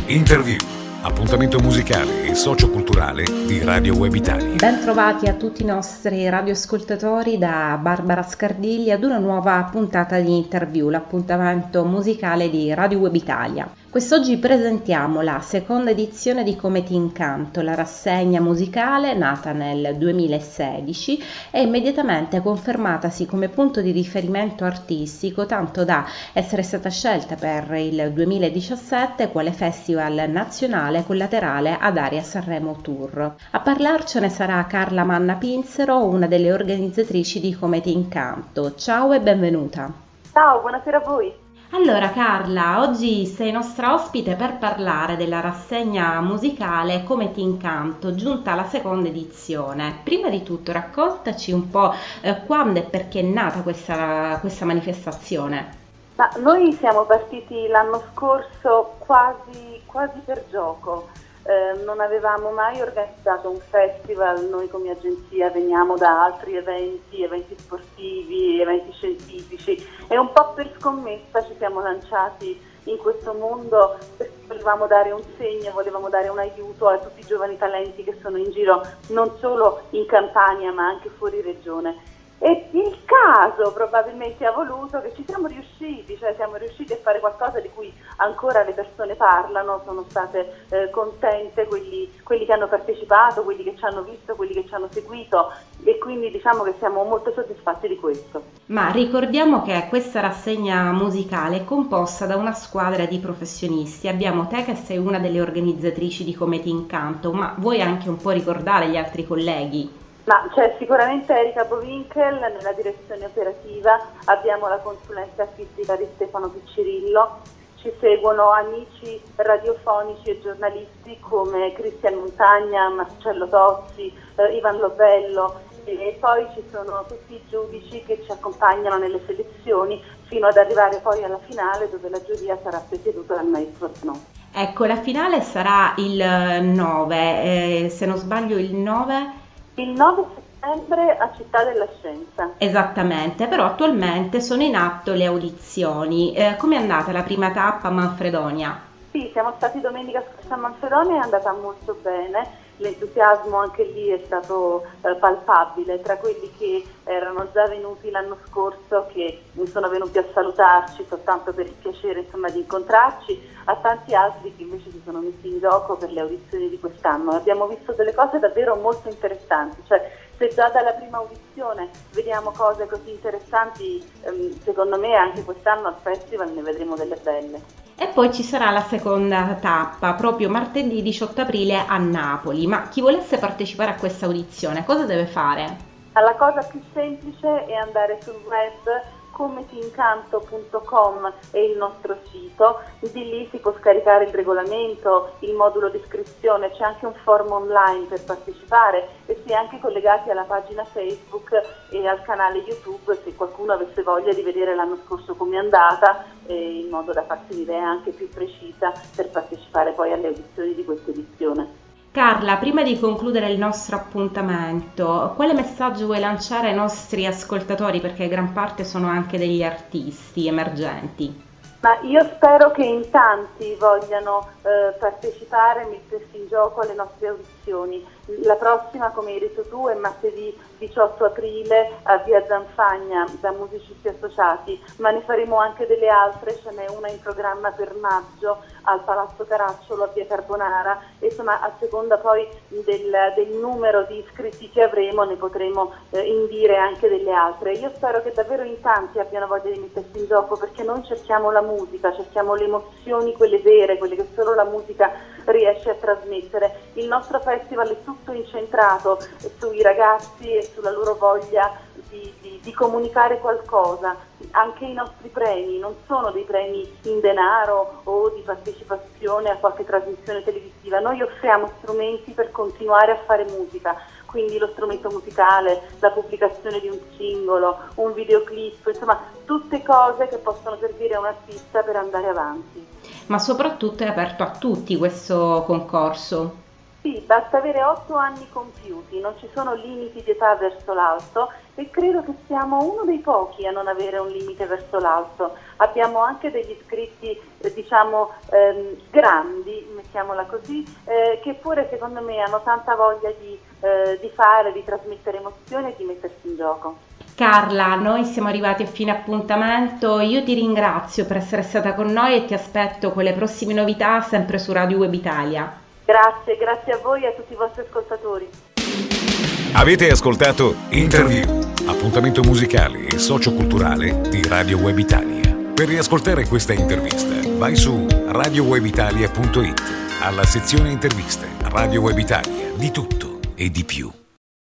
Interview, appuntamento musicale e socioculturale di Radio Web Italia. Ben trovati a tutti i nostri radioascoltatori da Barbara Scardigli ad una nuova puntata di Interview, l'appuntamento musicale di Radio Web Italia. Quest'oggi presentiamo la seconda edizione di Come ti incanto, la rassegna musicale nata nel 2016 e immediatamente confermatasi come punto di riferimento artistico, tanto da essere stata scelta per il 2017 quale festival nazionale collaterale ad Aria Sanremo Tour. A parlarcene sarà Carla Manna Pinzero, una delle organizzatrici di Come ti incanto. Ciao e benvenuta. Ciao, buonasera a voi. Allora Carla, oggi sei nostra ospite per parlare della rassegna musicale Come ti incanto, giunta alla seconda edizione. Prima di tutto raccontaci un po' quando e perché è nata questa manifestazione. Ma noi siamo partiti l'anno scorso quasi per gioco. Non avevamo mai organizzato un festival, noi come agenzia veniamo da altri eventi sportivi, eventi scientifici e un po' per scommessa ci siamo lanciati in questo mondo perché volevamo dare un segno, volevamo dare un aiuto a tutti i giovani talenti che sono in giro non solo in Campania ma anche fuori regione. E il caso probabilmente ha voluto che ci siamo riusciti a fare qualcosa di cui ancora le persone parlano, sono state contente quelli che hanno partecipato, quelli che ci hanno visto, quelli che ci hanno seguito e quindi diciamo che siamo molto soddisfatti di questo. Ma ricordiamo che questa rassegna musicale è composta da una squadra di professionisti, abbiamo te che sei una delle organizzatrici di Come ti incanto, ma vuoi anche un po' ricordare gli altri colleghi? Ma c'è sicuramente Erika Bovinkel nella direzione operativa, abbiamo la consulenza artistica di Stefano Piccirillo, ci seguono amici radiofonici e giornalisti come Cristian Montagna, Marcello Tozzi, Ivan Lobello e poi ci sono tutti i giudici che ci accompagnano nelle selezioni fino ad arrivare poi alla finale dove la giuria sarà presieduta dal maestro Snow. Ecco, la finale sarà il 9, se non sbaglio il 9... Il 9 settembre a Città della Scienza. Esattamente, però attualmente sono in atto le audizioni. Come è andata la prima tappa a Manfredonia? Sì, siamo stati domenica scorsa a Manfredonia, è andata molto bene, l'entusiasmo anche lì è stato palpabile, tra quelli che erano già venuti l'anno scorso, che sono venuti a salutarci soltanto per il piacere di incontrarci, a tanti altri che invece si sono messi in gioco per le audizioni di quest'anno. Abbiamo visto delle cose davvero molto interessanti, cioè se già dalla prima audizione vediamo cose così interessanti, secondo me anche quest'anno al festival ne vedremo delle belle. E poi ci sarà la seconda tappa, proprio martedì 18 aprile a Napoli. Ma chi volesse partecipare a questa audizione, cosa deve fare? La cosa più semplice è andare sul web, cometiincanto.com è il nostro sito, di lì si può scaricare il regolamento, il modulo di iscrizione, c'è anche un forum online per partecipare e si è anche collegati alla pagina Facebook e al canale YouTube se qualcuno avesse voglia di vedere l'anno scorso come è andata, in modo da farsi un'idea anche più precisa per partecipare poi alle audizioni di questa edizione. Carla, prima di concludere il nostro appuntamento, quale messaggio vuoi lanciare ai nostri ascoltatori, perché gran parte sono anche degli artisti emergenti? Ma io spero che in tanti vogliano partecipare e mettersi in gioco alle nostre audizioni. La prossima, come hai detto tu, è martedì 18 aprile a Via Zanfagna da Musicisti Associati, ma ne faremo anche delle altre, ce n'è una in programma per maggio al Palazzo Caracciolo a Via Carbonara, e insomma a seconda poi del numero di iscritti che avremo ne potremo indire anche delle altre. Io spero che davvero in tanti abbiano voglia di mettersi in gioco, perché noi cerchiamo la musica, cerchiamo le emozioni, quelle vere, quelle che solo la musica riesce a trasmettere. Il nostro festival è tutto incentrato sui ragazzi e sulla loro voglia di comunicare qualcosa. Anche i nostri premi non sono dei premi in denaro o di partecipazione a qualche trasmissione televisiva, noi offriamo strumenti per continuare a fare musica, quindi lo strumento musicale, la pubblicazione di un singolo, un videoclip, insomma tutte cose che possono servire a un artista per andare avanti. Ma soprattutto è aperto a tutti questo concorso? Sì, basta avere 8 anni compiuti, non ci sono limiti di età verso l'alto e credo che siamo uno dei pochi a non avere un limite verso l'alto. Abbiamo anche degli iscritti, grandi, mettiamola così, che pure secondo me hanno tanta voglia di fare, di trasmettere emozioni e di mettersi in gioco. Carla, noi siamo arrivati a fine appuntamento, io ti ringrazio per essere stata con noi e ti aspetto con le prossime novità sempre su Radio Web Italia. Grazie a voi e a tutti i vostri ascoltatori. Avete ascoltato Interview, appuntamento musicale e socioculturale di Radio Web Italia. Per riascoltare questa intervista vai su radiowebitalia.it, alla sezione interviste. Radio Web Italia, di tutto e di più.